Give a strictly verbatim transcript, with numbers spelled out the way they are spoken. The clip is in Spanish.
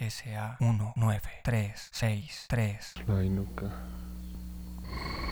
S A uno nueve tres seis tres. Ay, nunca.